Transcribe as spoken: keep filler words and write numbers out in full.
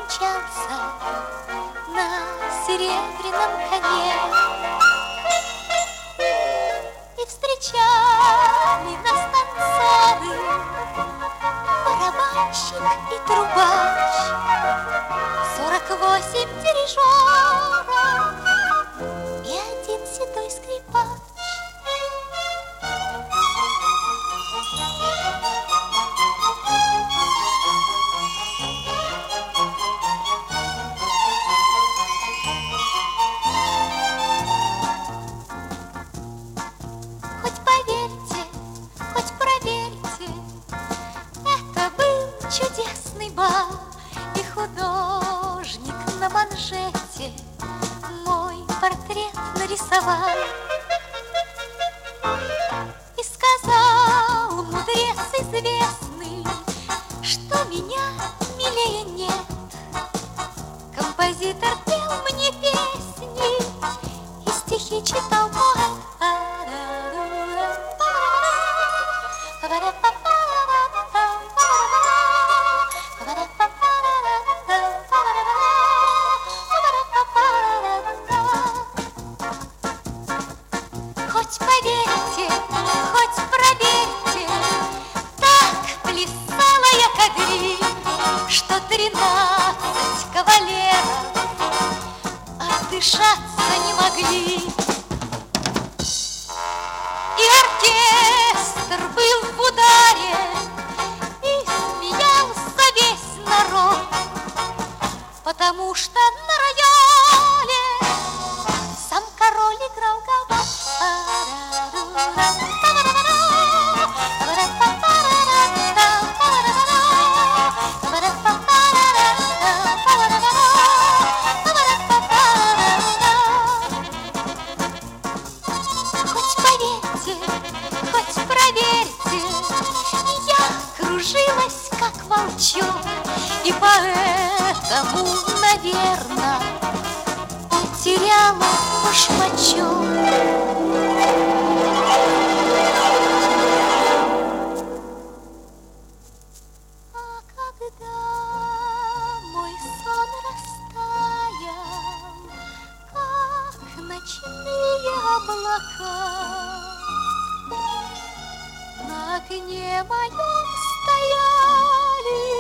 мчался на серебряном коне. И встречали нас танцоры, барабанщик и трубач, сорок восемь дирижеров и один седой скрипач. Хоть поверьте, хоть проверьте, это был чудесный бал, и художник на манжете мой портрет нарисовал. И сказал мудрец известный, что меня милее нет. Композитор пел мне песни и стихи читал поэт. Хоть поверьте, хоть проверьте, так плясала я кадриль, что тринадцать кавалеров отдышаться не могли. И оркестр был в ударе, и смеялся весь народ, потому что на рояле сам король играл гавот. Хоть поверьте, хоть проверьте, я кружилась, как волчок, и поэтому, наверно, потеряла башмачок. А когда мой сон растаял, как ночные облака, на окне моем стояли